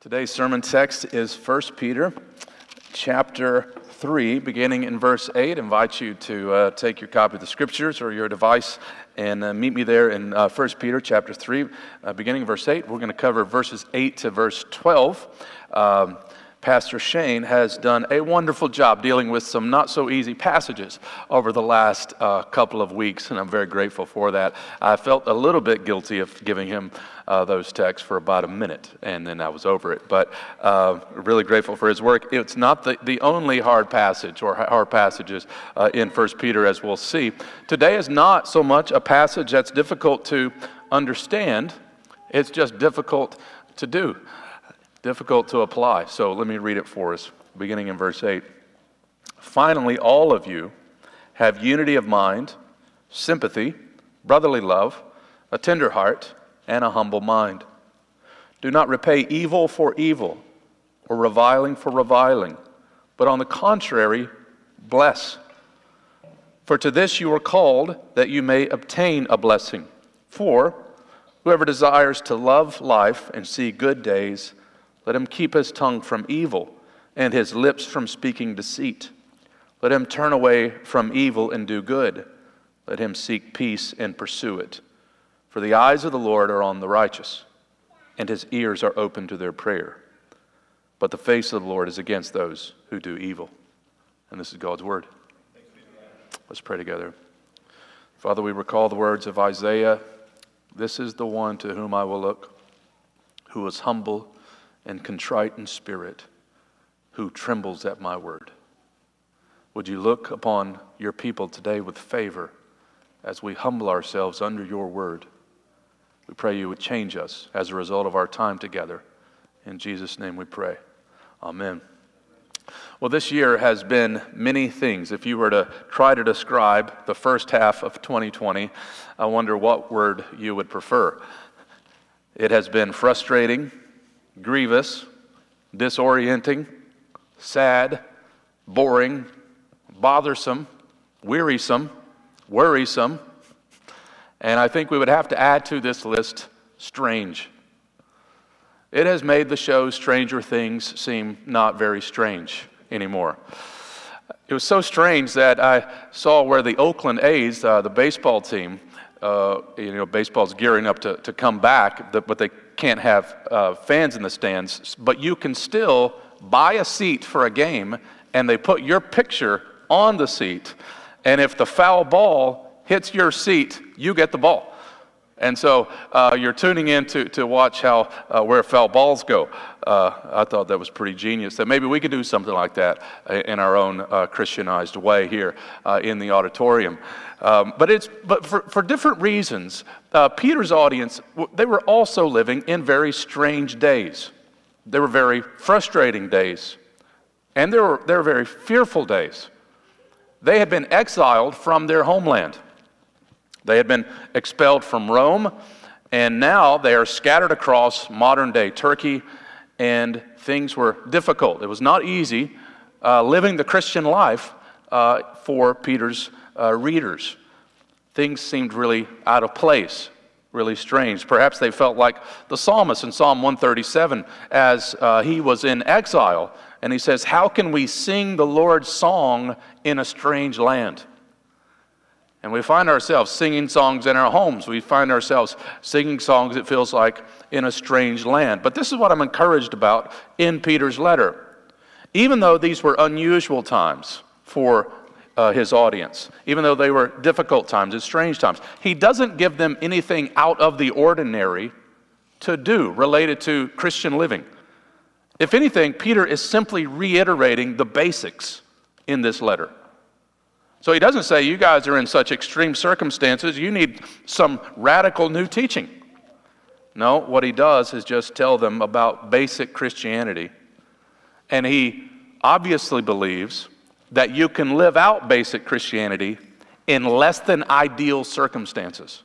Today's sermon text is 1 Peter chapter 3, beginning in verse 8. I invite you to take your copy of the Scriptures or your device and meet me there in 1 Peter chapter 3, beginning in verse 8. We're going to cover verses 8 to verse 12. Pastor Shane has done a wonderful job dealing with some not-so-easy passages over the last couple of weeks, and I'm very grateful for that. I felt a little bit guilty of giving him those texts for about a minute, and then I was over it. But really grateful for his work. It's not the only hard passage or hard passages in 1 Peter, as we'll see. Today is not so much a passage that's difficult to understand. It's just difficult to do. Difficult to apply. So let me read it for us, beginning in verse 8. Finally, all of you have unity of mind, sympathy, brotherly love, a tender heart, and a humble mind. Do not repay evil for evil or reviling for reviling, but on the contrary, bless. For to this you are called, that you may obtain a blessing. For whoever desires to love life and see good days, let him keep his tongue from evil and his lips from speaking deceit. Let him turn away from evil and do good. Let him seek peace and pursue it. For the eyes of the Lord are on the righteous, and his ears are open to their prayer. But the face of the Lord is against those who do evil. And this is God's word. Let's pray together. Father, we recall the words of Isaiah. This is the one to whom I will look, who was humble and contrite in spirit, who trembles at my word. Would you look upon your people today with favor as we humble ourselves under your word? We pray you would change us as a result of our time together. In Jesus' name we pray. Amen. Well, this year has been many things. If you were to try to describe the first half of 2020, I wonder what word you would prefer. It has been frustrating, grievous, disorienting, sad, boring, bothersome, wearisome, worrisome, and I think we would have to add to this list, strange. It has made the show Stranger Things seem not very strange anymore. It was so strange that I saw where the Oakland A's, the baseball team, baseball's gearing up to come back, but they can't have fans in the stands, but you can still buy a seat for a game, and they put your picture on the seat, and if the foul ball hits your seat, you get the ball. And so you're tuning in to watch where foul balls go. I thought that was pretty genius, that maybe we could do something like that in our own Christianized way here in the auditorium. But for different reasons, Peter's audience, they were also living in very strange days. They were very frustrating days, and they were very fearful days. They had been exiled from their homeland. They had been expelled from Rome, and now they are scattered across modern-day Turkey, and things were difficult. It was not easy living the Christian life for Peter's readers. Things seemed really out of place, really strange. Perhaps they felt like the psalmist in Psalm 137 as he was in exile, and he says, "How can we sing the Lord's song in a strange land?" And we find ourselves singing songs in our homes. We find ourselves singing songs, it feels like, in a strange land. But this is what I'm encouraged about in Peter's letter. Even though these were unusual times for his audience, even though they were difficult times and strange times, he doesn't give them anything out of the ordinary to do related to Christian living. If anything, Peter is simply reiterating the basics in this letter. So he doesn't say, you guys are in such extreme circumstances, you need some radical new teaching. No, what he does is just tell them about basic Christianity. And he obviously believes that you can live out basic Christianity in less than ideal circumstances.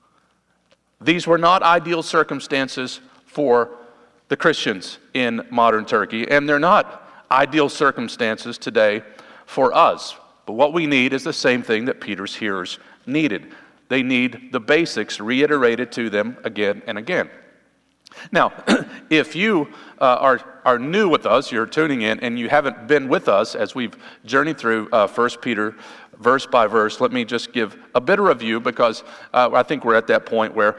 These were not ideal circumstances for the Christians in modern Turkey, and they're not ideal circumstances today for us. But what we need is the same thing that Peter's hearers needed. They need the basics reiterated to them again and again. Now, if you are new with us, you're tuning in, and you haven't been with us as we've journeyed through 1 Peter verse by verse, let me just give a bit of review, because I think we're at that point where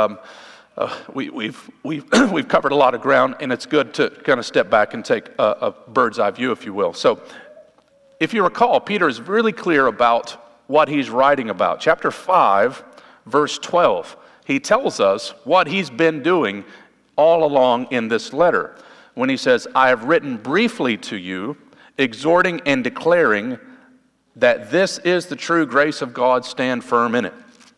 we've covered a lot of ground, and it's good to kind of step back and take a bird's eye view, if you will. So, if you recall, Peter is really clear about what he's writing about. Chapter 5, verse 12, he tells us what he's been doing all along in this letter, when he says, I have written briefly to you, exhorting and declaring that this is the true grace of God, stand firm in it.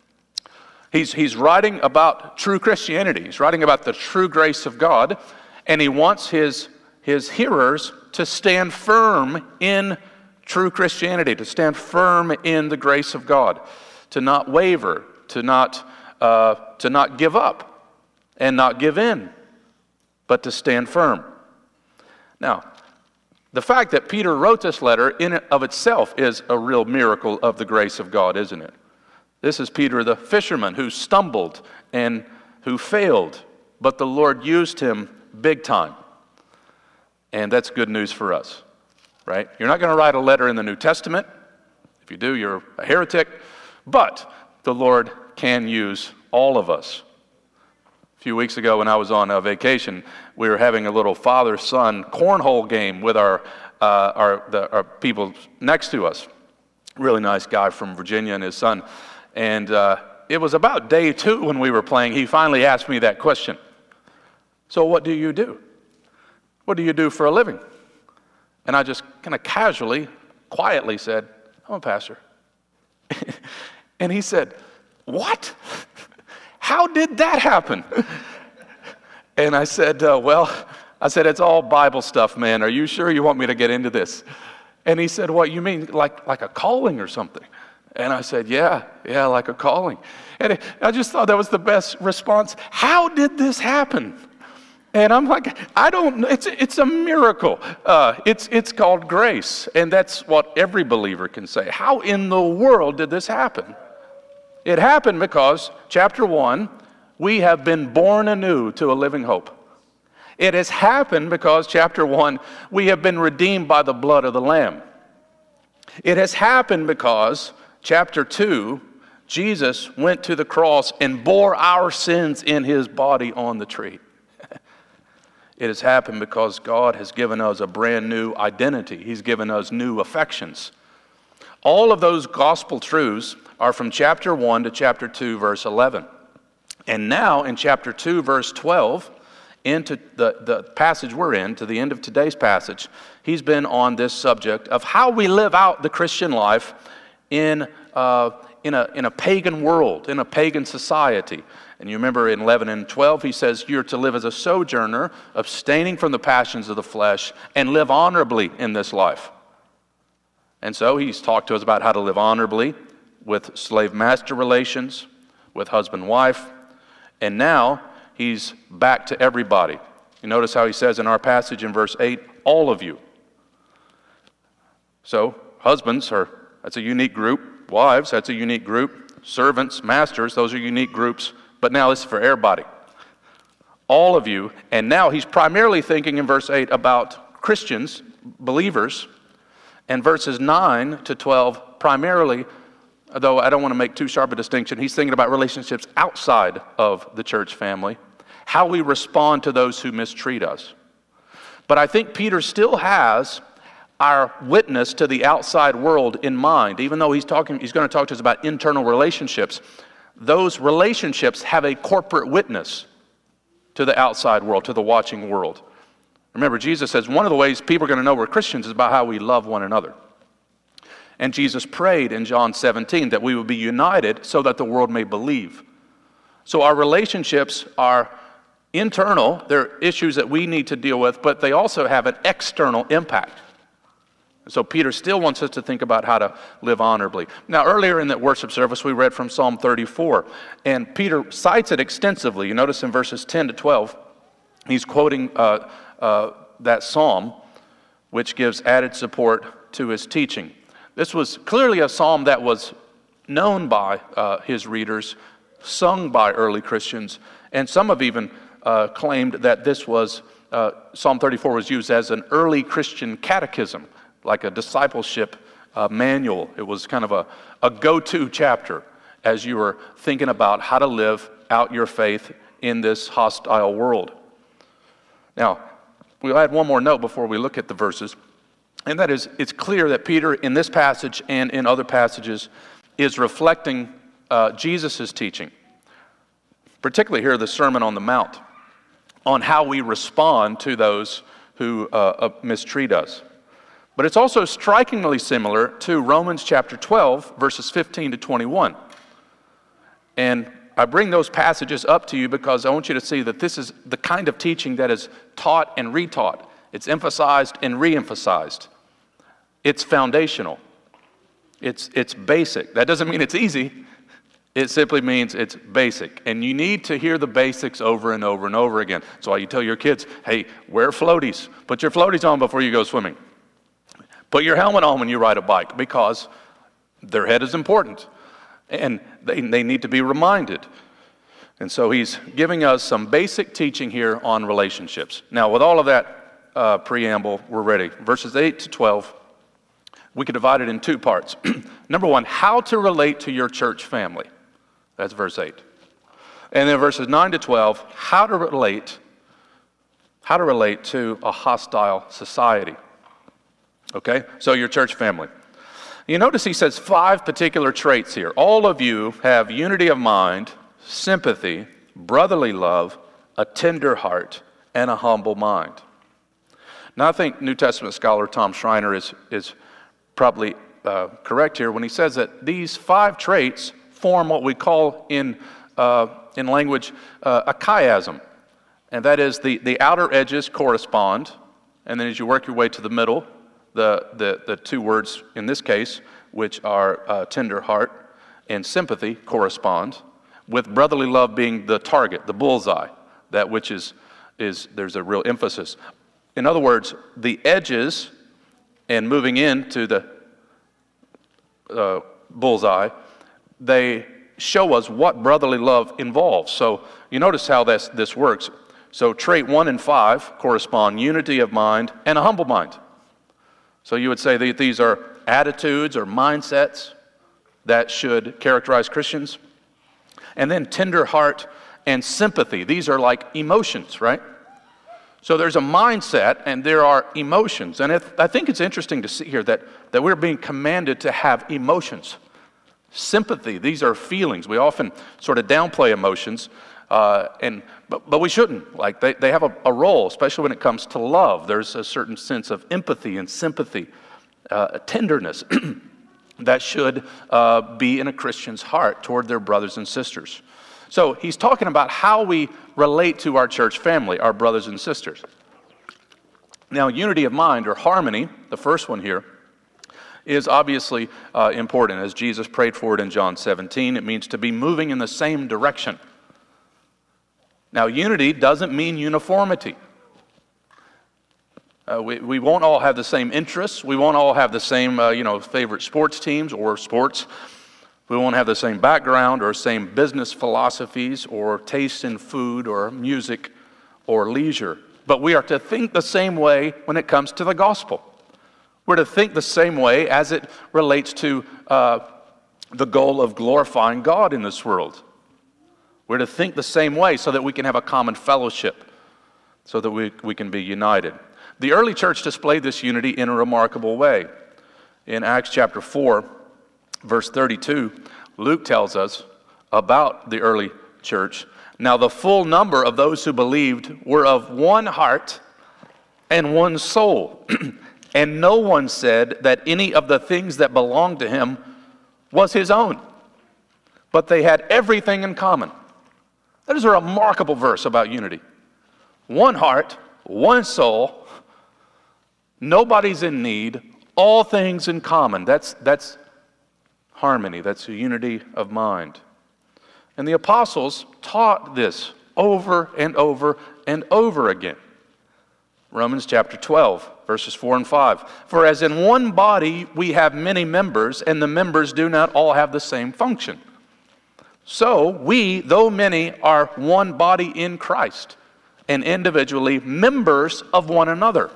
He's writing about true Christianity. He's writing about the true grace of God, and he wants his hearers to stand firm in true Christianity, to stand firm in the grace of God, to not waver, to not give up and not give in, but to stand firm. Now, the fact that Peter wrote this letter in and of itself is a real miracle of the grace of God, isn't it? This is Peter the fisherman who stumbled and who failed, but the Lord used him big time. And that's good news for us, right? You're not going to write a letter in the New Testament. If you do, you're a heretic. But the Lord can use all of us. A few weeks ago when I was on a vacation, we were having a little father-son cornhole game with our people next to us. Really nice guy from Virginia and his son. And it was about day 2 when we were playing, he finally asked me that question. So what do you do? What do you do for a living? And I just kind of casually, quietly said, I'm a pastor. And he said, what? How did that happen? And I said, it's all Bible stuff, man. Are you sure you want me to get into this? And he said, what, you mean like a calling or something? And I said, yeah, like a calling. And I just thought that was the best response. How did this happen? And I'm like, I don't know. It's a miracle. It's called grace. And that's what every believer can say. How in the world did this happen? It happened because, chapter 1, we have been born anew to a living hope. It has happened because, chapter 1, we have been redeemed by the blood of the Lamb. It has happened because, chapter 2, Jesus went to the cross and bore our sins in his body on the tree. It has happened because God has given us a brand new identity. He's given us new affections. All of those gospel truths are from chapter 1 to chapter 2, verse 11. And now in chapter 2, verse 12, into the passage we're in, to the end of today's passage, he's been on this subject of how we live out the Christian life in a pagan world, in a pagan society. And you remember in 11 and 12, he says, you're to live as a sojourner, abstaining from the passions of the flesh, and live honorably in this life. And so he's talked to us about how to live honorably with slave-master relations, with husband-wife, and now he's back to everybody. You notice how he says in our passage in verse 8, all of you. So husbands that's a unique group. Wives, that's a unique group. Servants, masters, those are unique groups. But now this is for everybody. All of you. And now he's primarily thinking in verse 8 about Christians, believers. And verses 9 to 12 primarily, though I don't want to make too sharp a distinction, he's thinking about relationships outside of the church family, how we respond to those who mistreat us. But I think Peter still has our witness to the outside world in mind. Even though he's going to talk to us about internal relationships, those relationships have a corporate witness to the outside world, to the watching world. Remember, Jesus says one of the ways people are going to know we're Christians is about how we love one another. And Jesus prayed in John 17 that we would be united so that the world may believe. So our relationships are internal. They're issues that we need to deal with, but they also have an external impact. So Peter still wants us to think about how to live honorably. Now, earlier in that worship service, we read from Psalm 34, and Peter cites it extensively. You notice in verses 10 to 12, he's quoting that psalm, which gives added support to his teaching. This was clearly a psalm that was known by his readers, sung by early Christians, and some have even claimed that this was, Psalm 34 was used as an early Christian catechism, like a discipleship manual. It was kind of a go-to chapter as you were thinking about how to live out your faith in this hostile world. Now, we'll add one more note before we look at the verses, and that is, it's clear that Peter, in this passage and in other passages, is reflecting Jesus' teaching, particularly here, the Sermon on the Mount, on how we respond to those who mistreat us. But it's also strikingly similar to Romans chapter 12, verses 15 to 21. And I bring those passages up to you because I want you to see that this is the kind of teaching that is taught and retaught. It's emphasized and re-emphasized. It's foundational. It's basic. That doesn't mean it's easy. It simply means it's basic. And you need to hear the basics over and over and over again. That's why you tell your kids, hey, wear floaties. Put your floaties on before you go swimming. Put your helmet on when you ride a bike, because their head is important. And they need to be reminded. And so he's giving us some basic teaching here on relationships. Now, with all of that preamble, we're ready. Verses 8 to 12, we could divide it in two parts. Number one, how to relate to your church family. That's verse 8. And then verses 9 to 12, how to relate to a hostile society. Okay? So your church family. You notice he says 5 particular traits here. All of you have unity of mind, sympathy, brotherly love, a tender heart, and a humble mind. Now, I think New Testament scholar Tom Schreiner is probably correct here when he says that these 5 traits form what we call in language a chiasm. And that is the outer edges correspond, and then as you work your way to the middle, the two words in this case, which are tender heart and sympathy, correspond, with brotherly love being the target, the bullseye, that which is there's a real emphasis. In other words, the edges and moving into the bullseye, they show us what brotherly love involves. So you notice how this works. So trait 1 and 5 correspond unity of mind and a humble mind. So you would say that these are attitudes or mindsets that should characterize Christians. And then tender heart and sympathy. These are like emotions, right? So there's a mindset and there are emotions. And I think it's interesting to see here that we're being commanded to have emotions. Sympathy, these are feelings. We often sort of downplay emotions, but we shouldn't. Like they have a role, especially when it comes to love. There's a certain sense of empathy and sympathy, tenderness that should be in a Christian's heart toward their brothers and sisters. So he's talking about how we relate to our church family, our brothers and sisters. Now, unity of mind or harmony, the first one here, is obviously important. As Jesus prayed for it in John 17, it means to be moving in the same direction. Now, unity doesn't mean uniformity. We won't all have the same interests. We won't all have the same, favorite sports teams or sports. We won't have the same background or same business philosophies or taste in food or music or leisure. But we are to think the same way when it comes to the gospel. We're to think the same way as it relates to the goal of glorifying God in this world. We're to think the same way so that we can have a common fellowship, so that we can be united. The early church displayed this unity in a remarkable way. In Acts chapter 4, verse 32, Luke tells us about the early church. Now the full number of those who believed were of one heart and one soul. And no one said that any of the things that belonged to him was his own, but they had everything in common. That is a remarkable verse about unity. One heart, one soul, nobody's in need, all things in common. That's harmony, that's a unity of mind. And the apostles taught this over and over and over again. Romans chapter 12, verses 4 and 5. For as in one body we have many members, and the members do not all have the same function. So we, though many, are one body in Christ, and individually members of one another.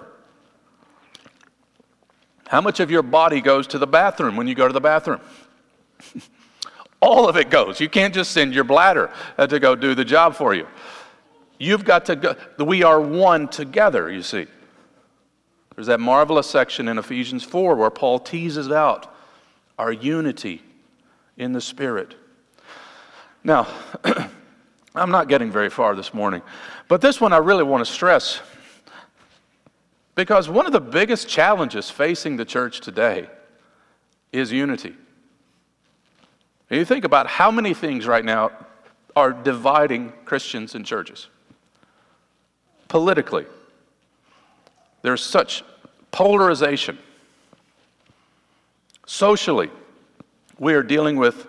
How much of your body goes to the bathroom when you go to the bathroom? All of it goes. You can't just send your bladder to go do the job for you. You've got to go. We are one together, you see. There's that marvelous section in Ephesians 4 where Paul teases out our unity in the Spirit. Now, I'm not getting very far this morning, but this one I really want to stress, because one of the biggest challenges facing the church today is unity. And you think about how many things right now are dividing Christians and churches. Politically, there's such polarization. Socially, we are dealing with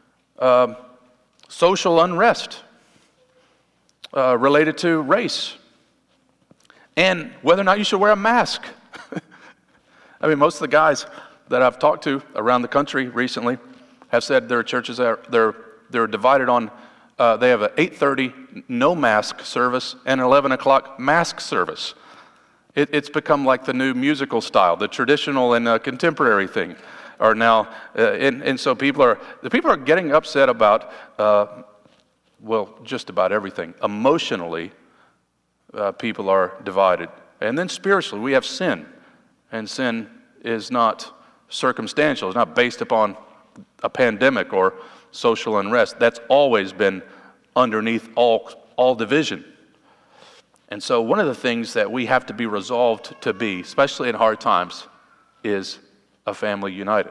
social unrest related to race and whether or not you should wear a mask. I mean, most of the guys that I've talked to around the country recently have said their churches they're divided on. They have an 8:30 no mask service and an 11 o'clock mask service. It's become like the new musical style, the traditional and contemporary thing are now, and so people are getting upset about, well, just about everything. Emotionally, people are divided. And then spiritually, we have sin. And sin is not circumstantial. It's not based upon a pandemic or social unrest. That's always been underneath all division. And so one of the things that we have to be resolved to be, especially in hard times, is a family united.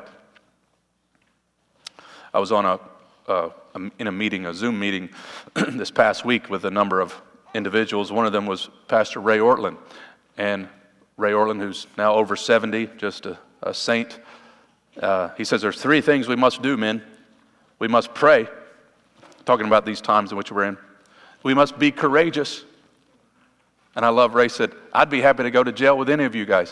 I was on in a meeting, a Zoom meeting, this past week with a number of individuals. One of them was Pastor Ray Ortlund. And Ray Ortlund, who's now over 70, just a saint, he says there's 3 things we must do, men. We must pray, talking about these times in which we're in. We must be courageous. And I love Ray said, I'd be happy to go to jail with any of you guys.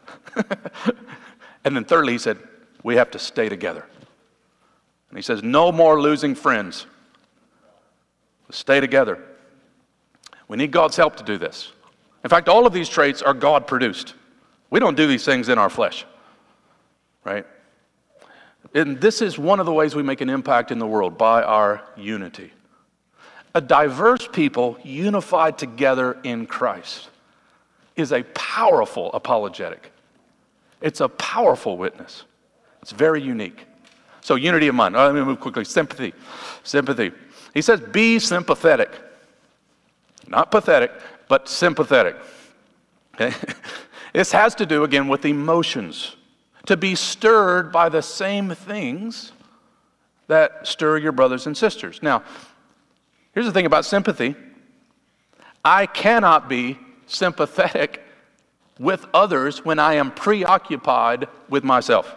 And then thirdly, he said, we have to stay together. And he says, no more losing friends. Stay together. We need God's help to do this. In fact, all of these traits are God-produced. We don't do these things in our flesh, right? And this is one of the ways we make an impact in the world, by our unity. A diverse people unified together in Christ is a powerful apologetic. It's a powerful witness. It's very unique. So unity of mind. Let me move quickly. Sympathy. Sympathy. He says, be sympathetic. Not pathetic, but sympathetic. Okay? This has to do, again, with emotions. To be stirred by the same things that stir your brothers and sisters. Now, here's the thing about sympathy. I cannot be sympathetic with others when I am preoccupied with myself.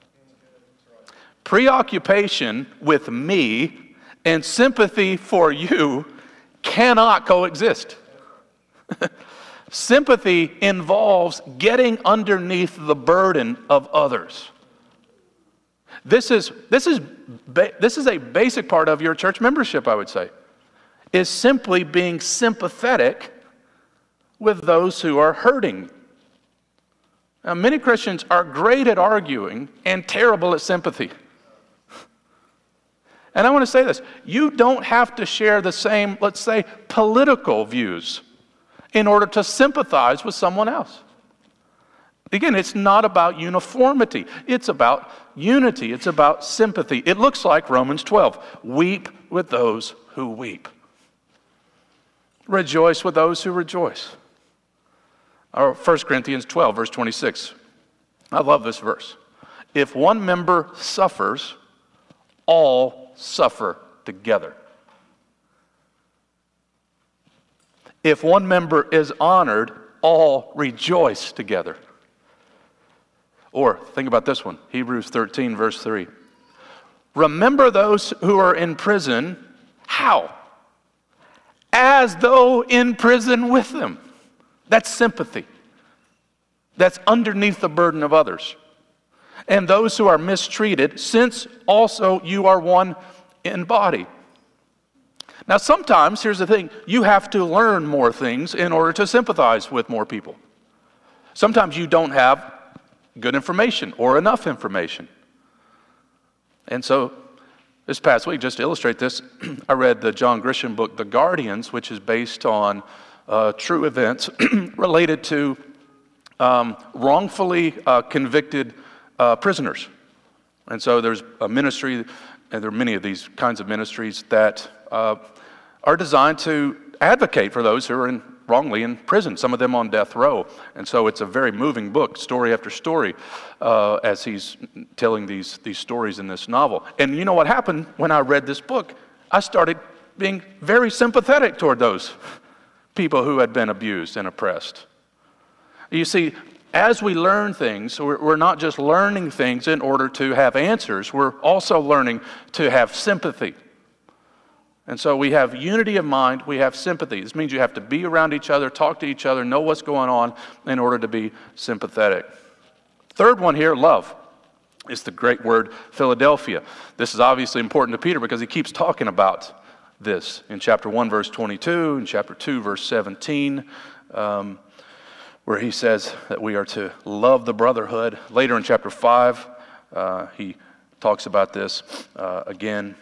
Preoccupation with me and sympathy for you cannot coexist. Sympathy involves getting underneath the burden of others. This is a basic part of your church membership, I would say, is simply being sympathetic with those who are hurting. Now, many Christians are great at arguing and terrible at sympathy. And I want to say this, you don't have to share the same, let's say, political views in order to sympathize with someone else. Again, it's not about uniformity. It's about unity. It's about sympathy. It looks like Romans 12. Weep with those who weep. Rejoice with those who rejoice. Or 1 Corinthians 12, verse 26. I love this verse. If one member suffers, all suffer together. If one member is honored, all rejoice together. Or, think about this one, Hebrews 13, verse 3. Remember those who are in prison. How? As though in prison with them. That's sympathy. That's underneath the burden of others. And those who are mistreated, since also you are one in body. Now, sometimes, here's the thing, you have to learn more things in order to sympathize with more people. Sometimes you don't have good information or enough information. And so, this past week, just to illustrate this, I read the John Grisham book, The Guardians, which is based on true events related to wrongfully convicted prisoners. And so there's a ministry, and there are many of these kinds of ministries that are designed to advocate for those who are wrongly in prison, some of them on death row. And so it's a very moving book, story after story, as he's telling these stories in this novel. And you know what happened when I read this book? I started being very sympathetic toward those people who had been abused and oppressed. You see, as we learn things, we're not just learning things in order to have answers, we're also learning to have sympathy. And so we have unity of mind, we have sympathy. This means you have to be around each other, talk to each other, know what's going on in order to be sympathetic. Third one here, love. It's the great word Philadelphia. This is obviously important to Peter because he keeps talking about this in chapter 1, verse 22, and chapter 2, verse 17, where he says that we are to love the brotherhood. Later in chapter 5, he talks about this again.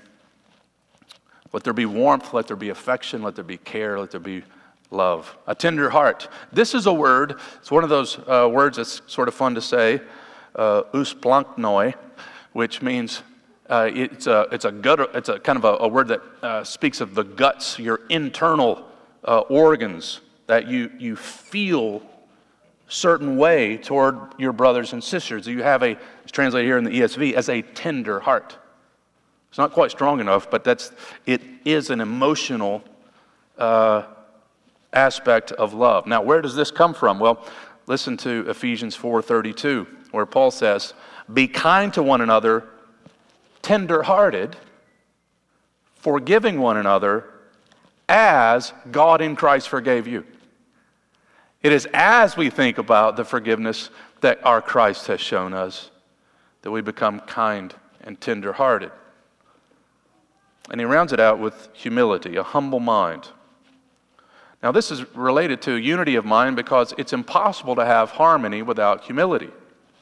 Let there be warmth, let there be affection, let there be care, let there be love. A tender heart. This is a word, it's one of those words that's sort of fun to say, usplanknoi, which means it's a kind of a word that speaks of the guts, your internal organs, that you feel certain way toward your brothers and sisters. You have it's translated here in the ESV as a tender heart. It's not quite strong enough, but it is an emotional aspect of love. Now, where does this come from? Well, listen to Ephesians 4:32, where Paul says, "Be kind to one another, tender-hearted, forgiving one another, as God in Christ forgave you." It is as we think about the forgiveness that our Christ has shown us that we become kind and tender-hearted. And he rounds it out with humility, a humble mind. Now, this is related to unity of mind because it's impossible to have harmony without humility.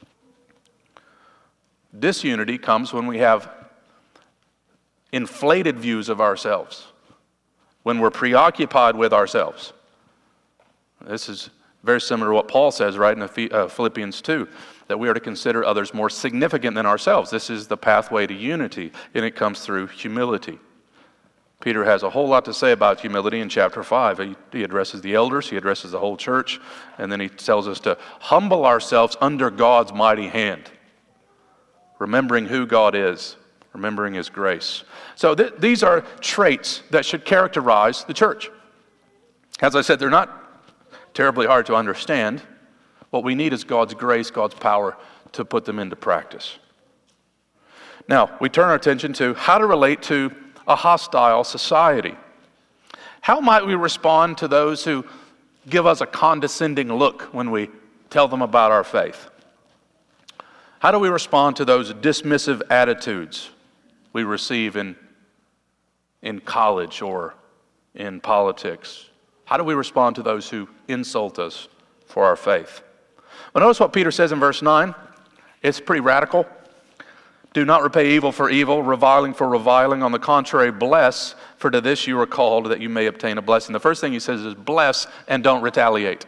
Disunity comes when we have inflated views of ourselves, when we're preoccupied with ourselves. This is very similar to what Paul says, right, in Philippians 2, that we are to consider others more significant than ourselves. This is the pathway to unity, and it comes through humility. Peter has a whole lot to say about humility in chapter 5. He addresses the elders, he addresses the whole church, and then he tells us to humble ourselves under God's mighty hand, remembering who God is, remembering His grace. So these are traits that should characterize the church. As I said, they're not terribly hard to understand. What we need is God's grace, God's power to put them into practice. Now, we turn our attention to how to relate to a hostile society. How might we respond to those who give us a condescending look when we tell them about our faith? How do we respond to those dismissive attitudes we receive in college or in politics? How do we respond to those who insult us for our faith? Well, notice what Peter says in verse 9. It's pretty radical. Do not repay evil for evil, reviling for reviling. On the contrary, bless, for to this you are called, that you may obtain a blessing. The first thing he says is bless and don't retaliate.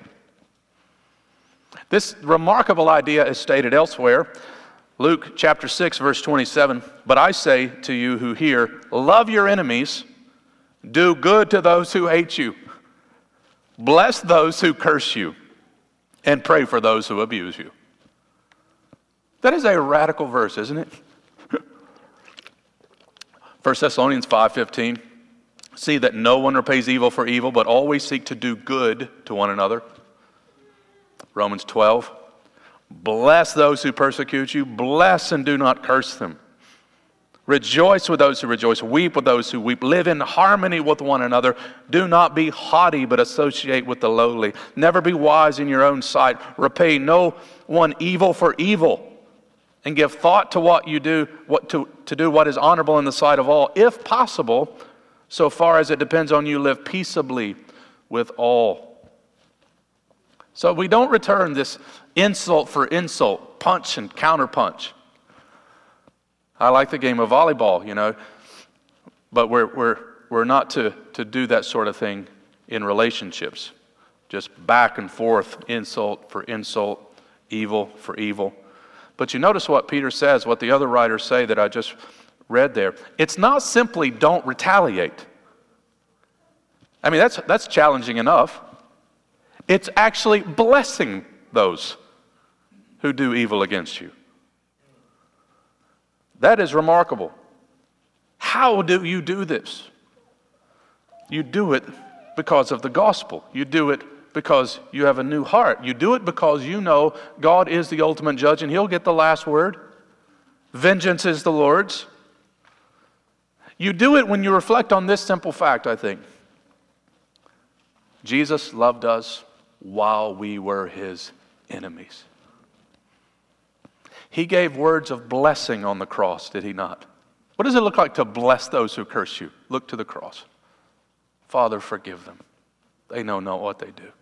This remarkable idea is stated elsewhere. Luke chapter 6, verse 27. But I say to you who hear, love your enemies, do good to those who hate you, bless those who curse you, and pray for those who abuse you. That is a radical verse, isn't it? 1 Thessalonians 5:15, see that no one repays evil for evil, but always seek to do good to one another. Romans 12, bless those who persecute you, bless and do not curse them. Rejoice with those who rejoice, weep with those who weep, live in harmony with one another. Do not be haughty, but associate with the lowly. Never be wise in your own sight. Repay no one evil for evil, and give thought to what you do, to do what is honorable in the sight of all, if possible, So far as it depends on you, live peaceably with all. So we don't return this insult for insult, punch and counterpunch. I like the game of volleyball, but we're not to do that sort of thing in relationships. Just back and forth, insult for insult, evil for evil. But you notice what Peter says, what the other writers say that I just read there. It's not simply don't retaliate. I mean, that's challenging enough. It's actually blessing those who do evil against you. That is remarkable. How do you do this? You do it because of the gospel. You do it because you have a new heart. You do it because you know God is the ultimate judge and He'll get the last word. Vengeance is the Lord's. You do it when you reflect on this simple fact, I think. Jesus loved us while we were His enemies. He gave words of blessing on the cross, did He not? What does it look like to bless those who curse you? Look to the cross. Father, forgive them. They know not what they do.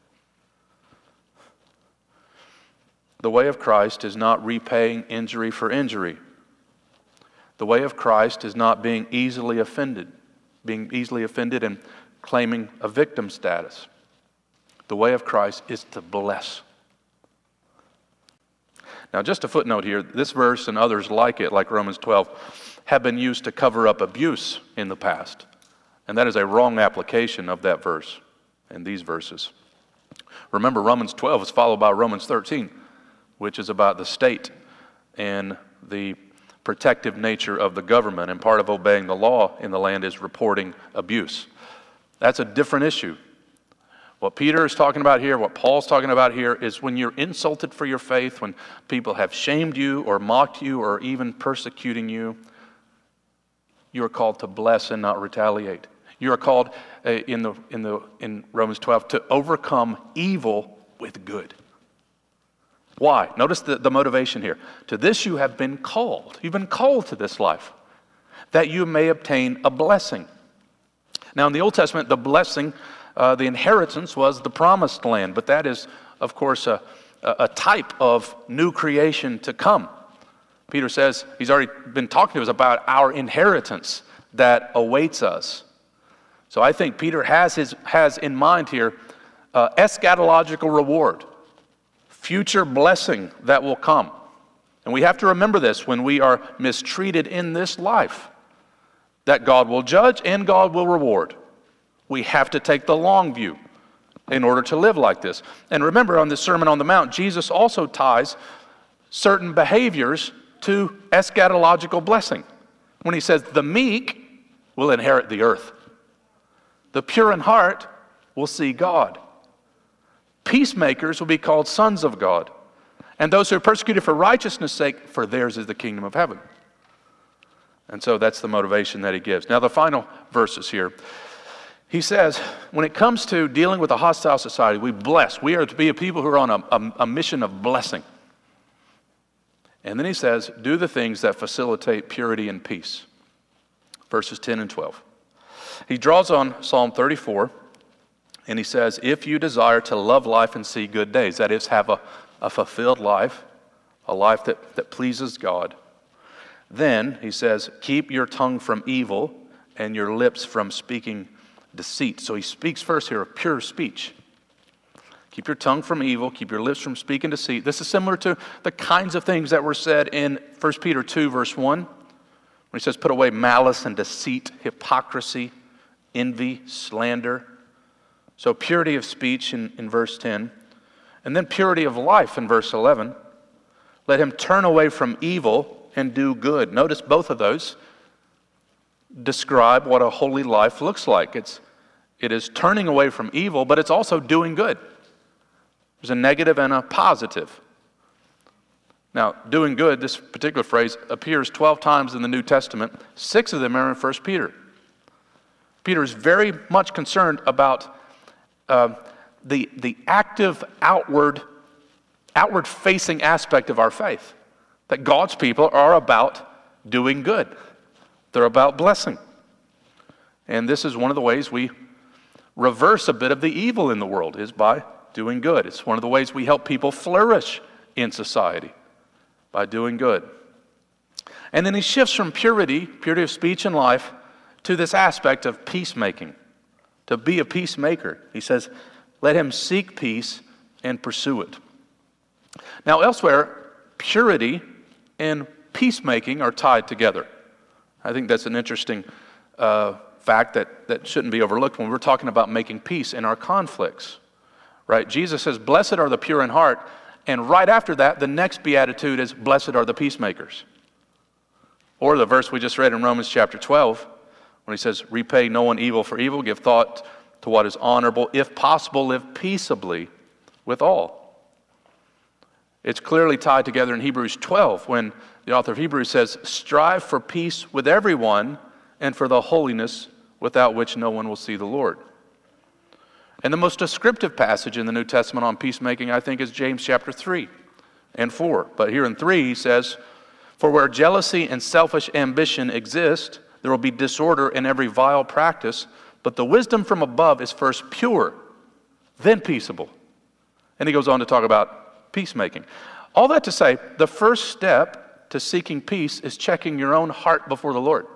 The way of Christ is not repaying injury for injury. The way of Christ is not being easily offended and claiming a victim status. The way of Christ is to bless. Now, just a footnote here, this verse and others like it, like Romans 12, have been used to cover up abuse in the past. And that is a wrong application of that verse and these verses. Remember, Romans 12 is followed by Romans 13, which is about the state and the protective nature of the government. And part of obeying the law in the land is reporting abuse. That's a different issue. What Peter is talking about here, what Paul's talking about here, is when you're insulted for your faith, when people have shamed you or mocked you or even persecuting you, you are called to bless and not retaliate. You are called in Romans 12 to overcome evil with good. Why? Notice the motivation here. To this you have been called. You've been called to this life, that you may obtain a blessing. Now in the Old Testament, the blessing, the inheritance was the promised land, but that is, of course, a type of new creation to come. Peter says he's already been talking to us about our inheritance that awaits us. So I think Peter has in mind here eschatological reward, future blessing that will come. And we have to remember this when we are mistreated in this life, that God will judge and God will reward. We have to take the long view in order to live like this. And remember, on the Sermon on the Mount, Jesus also ties certain behaviors to eschatological blessing. When he says, the meek will inherit the earth. The pure in heart will see God. Peacemakers will be called sons of God. And those who are persecuted for righteousness' sake, for theirs is the kingdom of heaven. And so that's the motivation that he gives. Now the final verses here. He says, when it comes to dealing with a hostile society, we bless. We are to be a people who are on a mission of blessing. And then he says, do the things that facilitate purity and peace. Verses 10 and 12. He draws on Psalm 34, and he says, if you desire to love life and see good days, that is, have a fulfilled life, a life that pleases God, then, he says, keep your tongue from evil and your lips from speaking deceit. So he speaks first here of pure speech. Keep your tongue from evil, keep your lips from speaking deceit. This is similar to the kinds of things that were said in 1 Peter 2, verse 1, when he says, put away malice and deceit, hypocrisy, envy, slander. So purity of speech in verse 10. And then purity of life in verse 11. Let him turn away from evil and do good. Notice both of those describe what a holy life looks like. It is turning away from evil, but it's also doing good. There's a negative and a positive. Now, doing good, this particular phrase appears 12 times in the New Testament. 6 of them are in 1 Peter. Peter is very much concerned about the active, outward-facing aspect of our faith. That God's people are about doing good. They're about blessing. And this is one of the ways we reverse a bit of the evil in the world, is by doing good. It's one of the ways we help people flourish in society, by doing good. And then he shifts from purity of speech and life, to this aspect of peacemaking, to be a peacemaker. He says, let him seek peace and pursue it. Now elsewhere, purity and peacemaking are tied together. I think that's an interesting fact that shouldn't be overlooked when we're talking about making peace in our conflicts. Right? Jesus says, blessed are the pure in heart, and right after that, the next beatitude is, blessed are the peacemakers. Or the verse we just read in Romans chapter 12, when he says, repay no one evil for evil, give thought to what is honorable, if possible, live peaceably with all. It's clearly tied together in Hebrews 12, when the author of Hebrews says, strive for peace with everyone and for the holiness without which no one will see the Lord. And the most descriptive passage in the New Testament on peacemaking, I think, is James chapter 3 and 4. But here in 3, he says, for where jealousy and selfish ambition exist, there will be disorder in every vile practice, but the wisdom from above is first pure, then peaceable. And he goes on to talk about peacemaking. All that to say, the first step to seeking peace is checking your own heart before the Lord.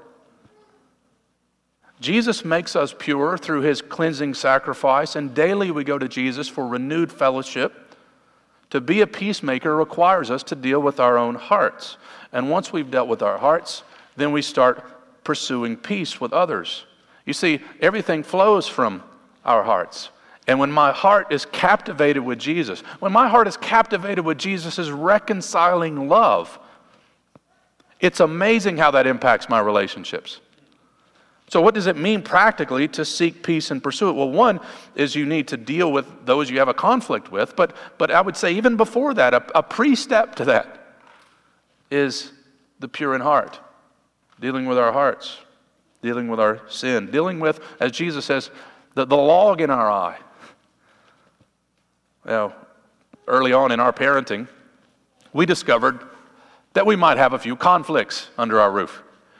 Jesus makes us pure through his cleansing sacrifice, and daily we go to Jesus for renewed fellowship. To be a peacemaker requires us to deal with our own hearts. And once we've dealt with our hearts, then we start pursuing peace with others. You see, everything flows from our hearts. And when my heart is captivated with Jesus, when my heart is captivated with Jesus' reconciling love, it's amazing how that impacts my relationships. So what does it mean practically to seek peace and pursue it? Well, one is you need to deal with those you have a conflict with, but I would say even before that, a pre-step to that is the pure in heart. Dealing with our hearts, dealing with our sin, dealing with, as Jesus says, the log in our eye. Well, early on in our parenting, we discovered that we might have a few conflicts under our roof.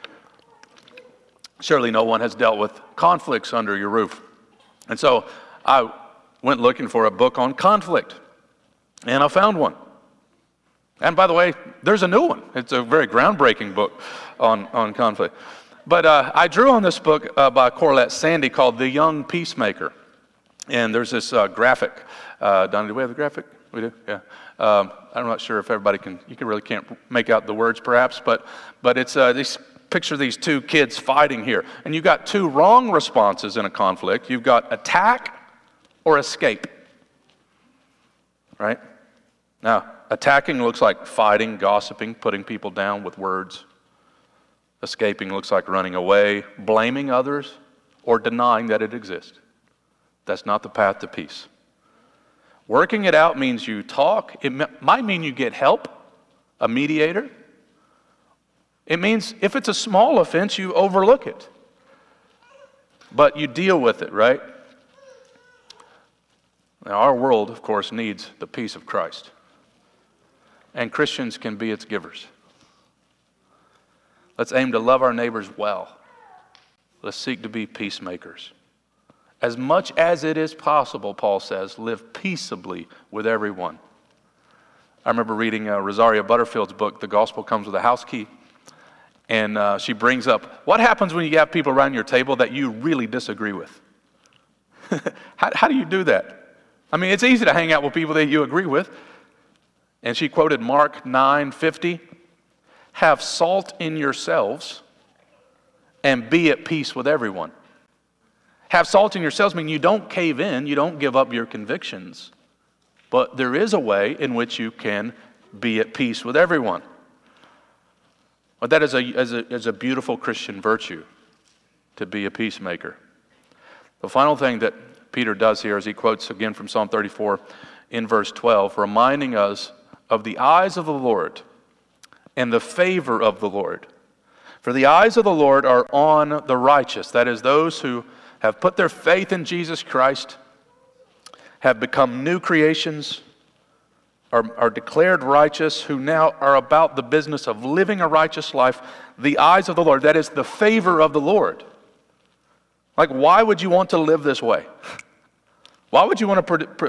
Surely no one has dealt with conflicts under your roof. And so I went looking for a book on conflict, and I found one. And by the way, there's a new one. It's a very groundbreaking book on conflict. But I drew on this book by Corlett Sandy called The Young Peacemaker. And there's this graphic. Donnie, do we have the graphic? We do? Yeah. I'm not sure if everybody really can't make out the words perhaps, but it's picture these two kids fighting here. And you've got two wrong responses in a conflict. You've got attack or escape. Right? Now, attacking looks like fighting, gossiping, putting people down with words. Escaping looks like running away, blaming others, or denying that it exists. That's not the path to peace. Working it out means you talk. It might mean you get help, a mediator. It means if it's a small offense, you overlook it. But you deal with it, right? Now, our world, of course, needs the peace of Christ. And Christians can be its givers. Let's aim to love our neighbors well. Let's seek to be peacemakers. As much as it is possible, Paul says, live peaceably with everyone. I remember reading Rosaria Butterfield's book, The Gospel Comes with a House Key. And she brings up, what happens when you have people around your table that you really disagree with? How do you do that? I mean, it's easy to hang out with people that you agree with. And she quoted Mark 9:50. Have salt in yourselves and be at peace with everyone. Have salt in yourselves means you don't cave in, you don't give up your convictions. But there is a way in which you can be at peace with everyone. But that is a beautiful Christian virtue, to be a peacemaker. The final thing that Peter does here is he quotes again from Psalm 34 in verse 12, reminding us of the eyes of the Lord and the favor of the Lord. For the eyes of the Lord are on the righteous, that is, those who have put their faith in Jesus Christ, have become new creations, are declared righteous, who now are about the business of living a righteous life. The eyes of the Lord, that is, the favor of the Lord, Like, why would you want to live this way? Why would you want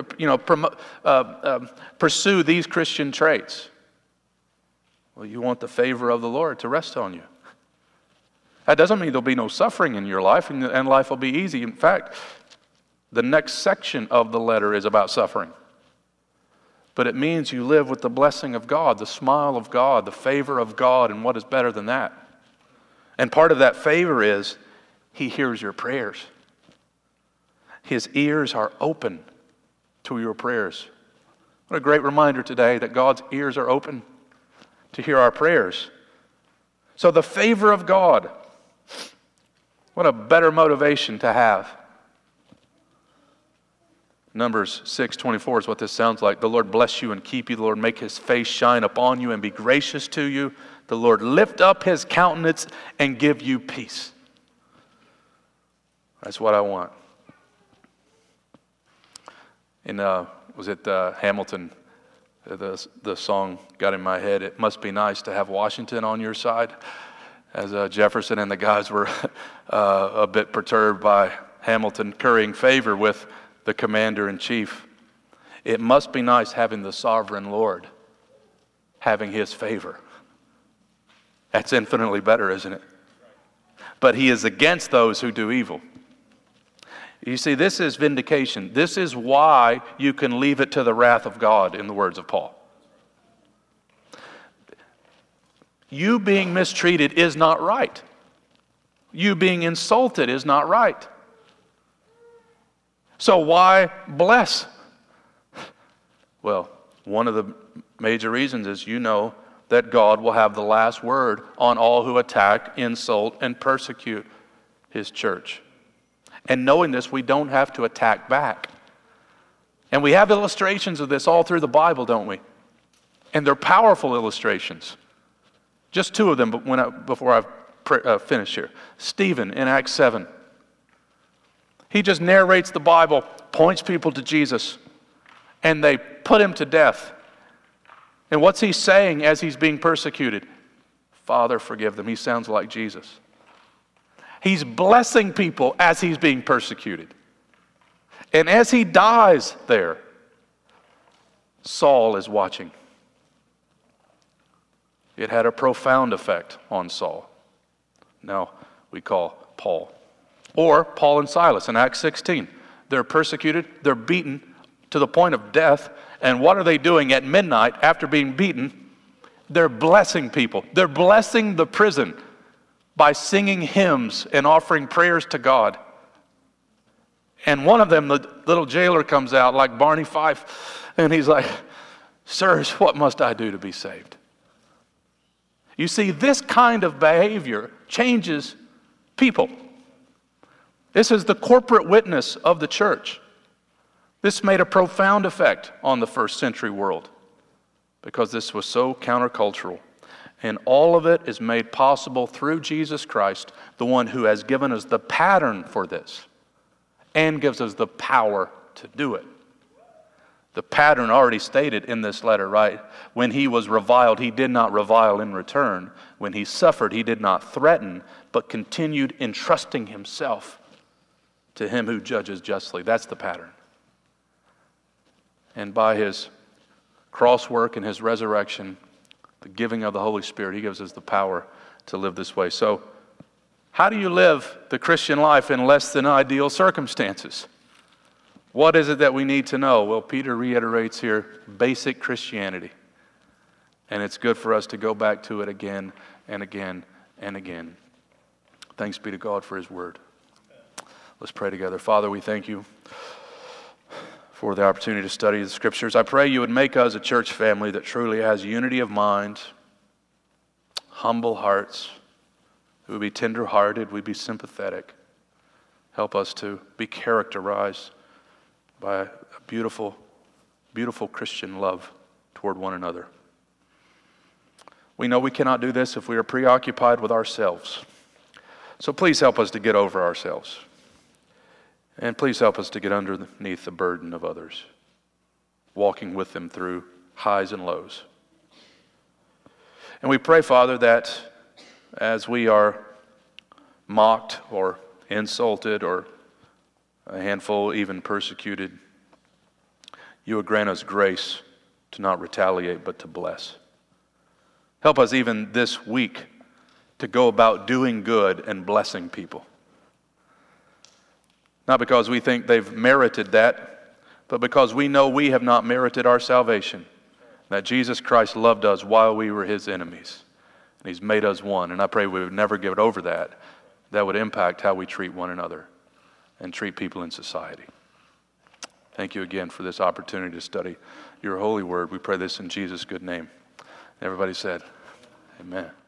to pursue these Christian traits? Well, you want the favor of the Lord to rest on you. That doesn't mean there'll be no suffering in your life and life will be easy. In fact, the next section of the letter is about suffering. But it means you live with the blessing of God, the smile of God, the favor of God, and what is better than that? And part of that favor is He hears your prayers. His ears are open to your prayers. What a great reminder today that God's ears are open to hear our prayers. So the favor of God, what a better motivation to have. Numbers 6:24 is what this sounds like. The Lord bless you and keep you. The Lord make His face shine upon you and be gracious to you. The Lord lift up His countenance and give you peace. That's what I want. In was it Hamilton? The song got in my head. It must be nice to have Washington on your side. As Jefferson and the guys were a bit perturbed by Hamilton currying favor with the commander-in-chief. It must be nice having the sovereign Lord, having His favor. That's infinitely better, isn't it? But He is against those who do evil. You see, this is vindication. This is why you can leave it to the wrath of God, in the words of Paul. You being mistreated is not right. You being insulted is not right. So why bless? Well, one of the major reasons is you know that God will have the last word on all who attack, insult, and persecute His church. And knowing this, we don't have to attack back. And we have illustrations of this all through the Bible, don't we? And they're powerful illustrations. Just two of them before I finish here. Stephen in Acts 7. He just narrates the Bible, points people to Jesus, and they put him to death. And what's he saying as he's being persecuted? Father, forgive them. He sounds like Jesus. He's blessing people as he's being persecuted. And as he dies there, Saul is watching. It had a profound effect on Saul. Now we call Paul. Or Paul and Silas in Acts 16. They're persecuted, they're beaten to the point of death. And what are they doing at midnight after being beaten? They're blessing people. They're blessing the prison by singing hymns and offering prayers to God. And one of them, the little jailer, comes out like Barney Fife, and he's like, "Sirs, what must I do to be saved?" You see, this kind of behavior changes people. This is the corporate witness of the church. This made a profound effect on the first century world because this was so countercultural. And all of it is made possible through Jesus Christ, the one who has given us the pattern for this and gives us the power to do it. The pattern already stated in this letter, right? When he was reviled, he did not revile in return. When he suffered, he did not threaten, but continued entrusting himself to him who judges justly. That's the pattern. And by his cross work and his resurrection, the giving of the Holy Spirit, he gives us the power to live this way. So, how do you live the Christian life in less than ideal circumstances? What is it that we need to know? Well, Peter reiterates here basic Christianity. And it's good for us to go back to it again and again and again. Thanks be to God for his word. Let's pray together. Father, we thank you for the opportunity to study the scriptures. I pray you would make us a church family that truly has unity of mind, humble hearts. We would be tender-hearted, we'd be sympathetic. Help us to be characterized by a beautiful, beautiful Christian love toward one another. We know we cannot do this if we are preoccupied with ourselves. So please help us to get over ourselves. And please help us to get underneath the burden of others, walking with them through highs and lows. And we pray, Father, that as we are mocked or insulted, or a handful even persecuted, you would grant us grace to not retaliate but to bless. Help us even this week to go about doing good and blessing people. Not because we think they've merited that, but because we know we have not merited our salvation. That Jesus Christ loved us while we were His enemies. And He's made us one. And I pray we would never give it over that. That would impact how we treat one another and treat people in society. Thank you again for this opportunity to study your holy word. We pray this in Jesus' good name. Everybody said, amen.